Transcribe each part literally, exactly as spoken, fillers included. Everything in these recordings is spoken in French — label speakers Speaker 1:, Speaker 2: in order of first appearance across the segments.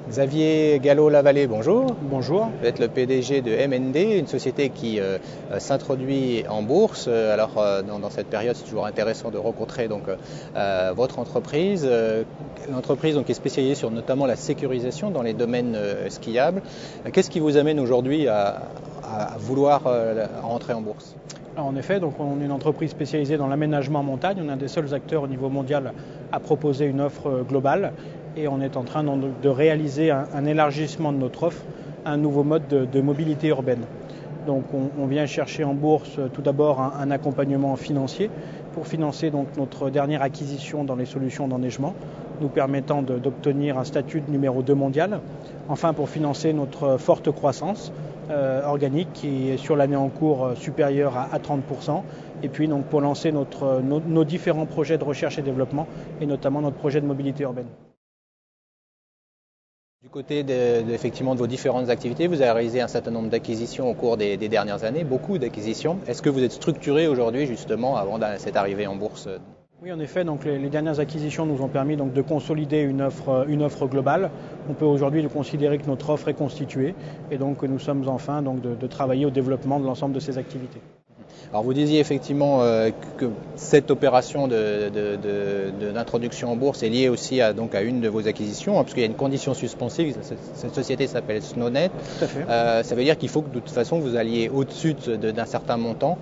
Speaker 1: Xavier Gallo-Lavallée, bonjour.
Speaker 2: Bonjour.
Speaker 1: Vous êtes le P D G de M N D, une société qui euh, s'introduit en bourse. Alors euh, dans, dans cette période, c'est toujours intéressant de rencontrer donc euh, votre entreprise. Euh, L'entreprise donc est spécialisée sur notamment la sécurisation dans les domaines euh, skiables. Qu'est-ce qui vous amène aujourd'hui à, à vouloir euh, rentrer en bourse ?
Speaker 2: Alors en effet, donc on est une entreprise spécialisée dans l'aménagement en montagne. On est un des seuls acteurs au niveau mondial à proposer une offre globale et on est en train de réaliser un, un élargissement de notre offre à un nouveau mode de, de mobilité urbaine. Donc on, on vient chercher en bourse tout d'abord un, un accompagnement financier pour financer donc notre dernière acquisition dans les solutions d'enneigement, nous permettant de, d'obtenir un statut de numéro deux mondial. Enfin pour financer notre forte croissance euh, organique qui est sur l'année en cours euh, supérieure à, à trente pour cent. Et puis donc pour lancer notre, nos, nos différents projets de recherche et développement et notamment notre projet de mobilité urbaine.
Speaker 1: Du côté de, de, effectivement, de vos différentes activités, vous avez réalisé un certain nombre d'acquisitions au cours des, des dernières années, beaucoup d'acquisitions. Est-ce que vous êtes structuré aujourd'hui justement avant cette arrivée en bourse ?
Speaker 2: Oui, en effet, donc les, les dernières acquisitions nous ont permis donc de consolider une offre, une offre globale. On peut aujourd'hui considérer que notre offre est constituée et donc que nous sommes enfin donc de, de travailler au développement de l'ensemble de ces activités.
Speaker 1: Alors vous disiez effectivement euh, que cette opération de, de, de, de, d'introduction en bourse est liée aussi à, donc à une de vos acquisitions, hein, parce qu'il y a une condition suspensive, cette société s'appelle Snownet.
Speaker 2: Tout à fait.
Speaker 1: Euh, ça veut dire qu'il faut que de toute façon vous alliez au-dessus de, d'un certain montant,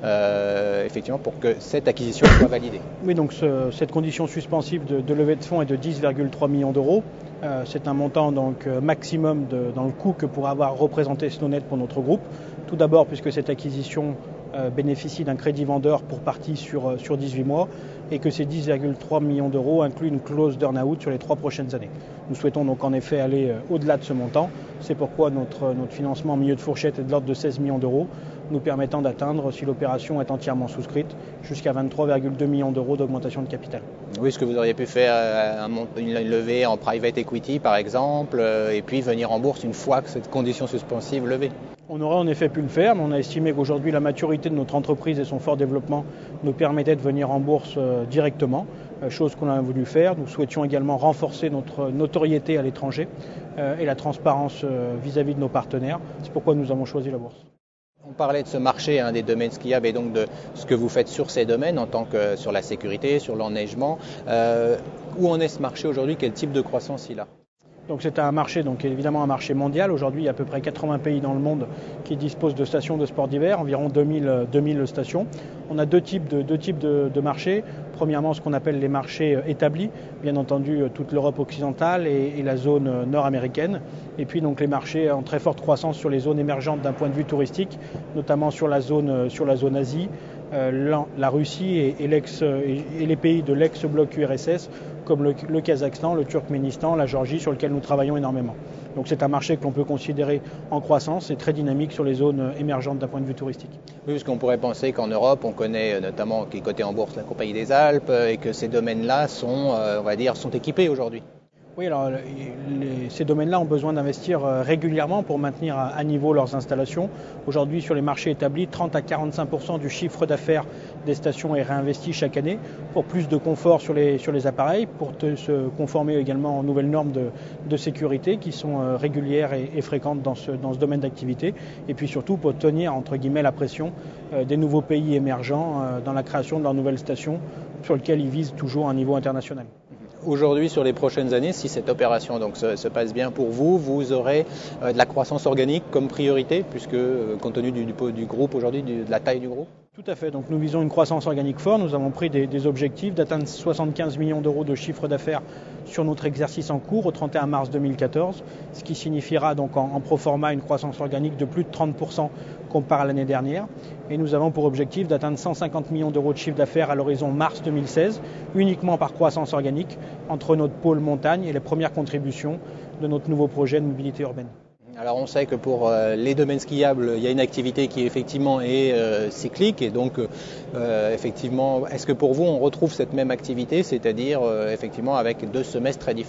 Speaker 1: euh, effectivement, pour que cette acquisition soit validée.
Speaker 2: Oui, donc ce, cette condition suspensive de, de levée de fonds est de dix virgule trois millions d'euros. Euh, c'est un montant donc maximum de, dans le coût que pourra avoir représenté Snownet pour notre groupe. Tout d'abord puisque cette acquisition euh, bénéficie d'un crédit vendeur pour partie sur, sur dix-huit mois et que ces dix virgule trois millions d'euros incluent une clause d'earn-out sur les trois prochaines années. Nous souhaitons donc en effet aller euh, au-delà de ce montant. C'est pourquoi notre, notre financement en milieu de fourchette est de l'ordre de seize millions d'euros, nous permettant d'atteindre, si l'opération est entièrement souscrite, jusqu'à vingt-trois virgule deux millions d'euros d'augmentation de capital.
Speaker 1: Oui, est-ce que vous auriez pu faire une levée en private equity par exemple, et puis venir en bourse une fois que cette condition suspensive levée ?
Speaker 2: On aurait en effet pu le faire, mais on a estimé qu'aujourd'hui la maturité de notre entreprise et son fort développement nous permettaient de venir en bourse directement, chose qu'on a voulu faire. Nous souhaitions également renforcer notre notoriété à l'étranger et la transparence vis-à-vis de nos partenaires. C'est pourquoi nous avons choisi la bourse.
Speaker 1: On parlait de ce marché, hein, des domaines skiables et donc de ce que vous faites sur ces domaines en tant que sur la sécurité, sur l'enneigement. Euh, où en est ce marché aujourd'hui ? Quel type de croissance il a ?
Speaker 2: Donc c'est un marché, donc évidemment un marché mondial. Aujourd'hui, il y a à peu près quatre-vingts pays dans le monde qui disposent de stations de sport d'hiver, environ deux mille stations. On a deux types de, deux types de, de marchés. Premièrement, ce qu'on appelle les marchés établis, bien entendu toute l'Europe occidentale et, et la zone nord-américaine. Et puis donc les marchés en très forte croissance sur les zones émergentes d'un point de vue touristique, notamment sur la zone, sur la zone Asie, euh, la Russie et, et, l'ex, et, et les pays de l'ex-bloc U R S S, comme le, le Kazakhstan, le Turkménistan, la Géorgie, sur lequel nous travaillons énormément. Donc c'est un marché que l'on peut considérer en croissance et très dynamique sur les zones émergentes d'un point de vue touristique.
Speaker 1: Oui, parce qu'on pourrait penser qu'en Europe, on connaît notamment, qui est coté en bourse, la Compagnie des Alpes, et que ces domaines-là sont, on va dire, sont équipés aujourd'hui.
Speaker 2: Oui, alors les, ces domaines-là ont besoin d'investir régulièrement pour maintenir à niveau leurs installations. Aujourd'hui, sur les marchés établis, trente à quarante-cinq pour cent du chiffre d'affaires des stations est réinvesti chaque année pour plus de confort sur les, sur les appareils, pour te, se conformer également aux nouvelles normes de, de sécurité qui sont régulières et, et fréquentes dans ce, dans ce domaine d'activité, et puis surtout pour tenir entre guillemets la pression euh, des nouveaux pays émergents euh, dans la création de leurs nouvelles stations sur lesquelles ils visent toujours un niveau international.
Speaker 1: Aujourd'hui, sur les prochaines années, si cette opération donc, se, se passe bien pour vous, vous aurez euh, de la croissance organique comme priorité, puisque euh, compte tenu du, du, du groupe aujourd'hui, du, de la taille du groupe ?
Speaker 2: Tout à fait. Donc nous visons une croissance organique forte. Nous avons pris des, des objectifs d'atteindre soixante-quinze millions d'euros de chiffre d'affaires sur notre exercice en cours au trente et un mars deux mille quatorze, ce qui signifiera donc en, en pro forma une croissance organique de plus de trente pour cent comparé à l'année dernière. Et nous avons pour objectif d'atteindre cent cinquante millions d'euros de chiffre d'affaires à l'horizon mars deux mille seize, uniquement par croissance organique entre notre pôle montagne et les premières contributions de notre nouveau projet de mobilité urbaine.
Speaker 1: Alors on sait que pour euh, les domaines skiables, il y a une activité qui effectivement est euh, cyclique et donc euh, effectivement, est-ce que pour vous on retrouve cette même activité, c'est-à-dire euh, effectivement avec deux semestres très différents ?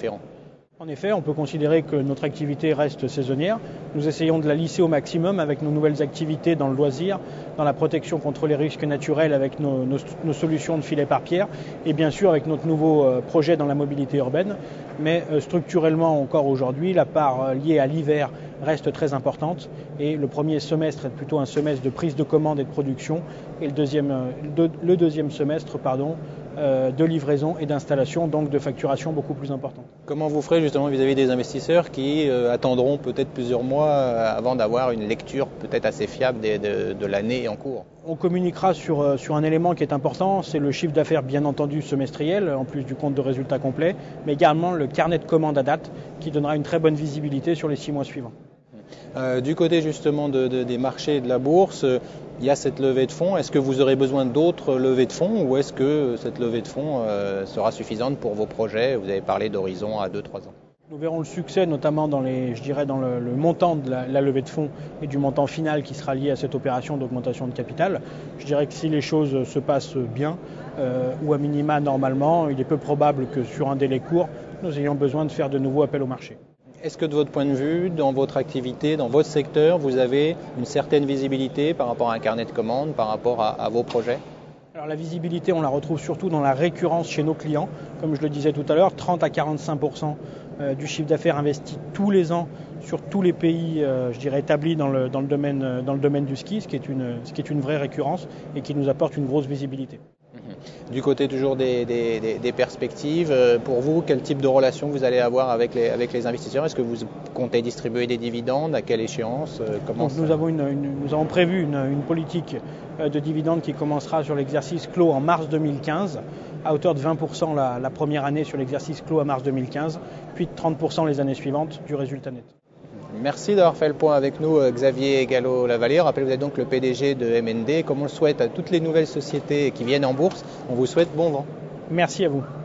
Speaker 2: En effet, on peut considérer que notre activité reste saisonnière. Nous essayons de la lisser au maximum avec nos nouvelles activités dans le loisir, dans la protection contre les risques naturels avec nos, nos, nos solutions de filets par pierre et bien sûr avec notre nouveau projet dans la mobilité urbaine. Mais structurellement encore aujourd'hui, la part liée à l'hiver reste très importante et le premier semestre est plutôt un semestre de prise de commande et de production et le deuxième, le deuxième semestre pardon, de livraison et d'installation, donc de facturation beaucoup plus importante.
Speaker 1: Comment vous ferez justement vis-à-vis des investisseurs qui euh, attendront peut-être plusieurs mois avant d'avoir une lecture peut-être assez fiable de, de, de l'année en cours?
Speaker 2: On communiquera sur, sur un élément qui est important, c'est le chiffre d'affaires bien entendu semestriel, en plus du compte de résultat complet, mais également le carnet de commandes à date qui donnera une très bonne visibilité sur les six mois suivants.
Speaker 1: Euh, du côté justement de, de, des marchés et de la bourse, euh, il y a cette levée de fonds. Est-ce que vous aurez besoin d'autres levées de fonds ou est-ce que cette levée de fonds euh, sera suffisante pour vos projets? Vous avez parlé d'horizon à deux trois ans.
Speaker 2: Nous verrons le succès notamment dans, les, je dirais dans le, le montant de la, la levée de fonds et du montant final qui sera lié à cette opération d'augmentation de capital. Je dirais que si les choses se passent bien euh, ou à minima normalement, il est peu probable que sur un délai court, nous ayons besoin de faire de nouveaux appels au marché.
Speaker 1: Est-ce que de votre point de vue, dans votre activité, dans votre secteur, vous avez une certaine visibilité par rapport à un carnet de commandes, par rapport à, à vos projets?
Speaker 2: Alors la visibilité, on la retrouve surtout dans la récurrence chez nos clients. Comme je le disais tout à l'heure, trente à quarante-cinq pour cent du chiffre d'affaires investi tous les ans sur tous les pays, je dirais, établis dans le, dans le, domaine, dans le domaine du ski, ce qui est une, ce qui est une vraie récurrence et qui nous apporte une grosse visibilité.
Speaker 1: Du côté toujours des, des, des perspectives, pour vous, quel type de relation vous allez avoir avec les, avec les investisseurs? Est-ce que vous comptez distribuer des dividendes? À quelle échéance? Comment
Speaker 2: Donc, nous, avons une, une, nous avons prévu une, une politique de dividendes qui commencera sur l'exercice clos en mars deux mille quinze, à hauteur de vingt pour cent la, la première année sur l'exercice clos à mars deux mille quinze, puis de trente pour cent les années suivantes du résultat net.
Speaker 1: Merci d'avoir fait le point avec nous, Xavier Gallo-Lavalier. Rappelez, vous êtes donc le P D G de M N D. Comme on le souhaite à toutes les nouvelles sociétés qui viennent en bourse, on vous souhaite bon vent.
Speaker 2: Merci à vous.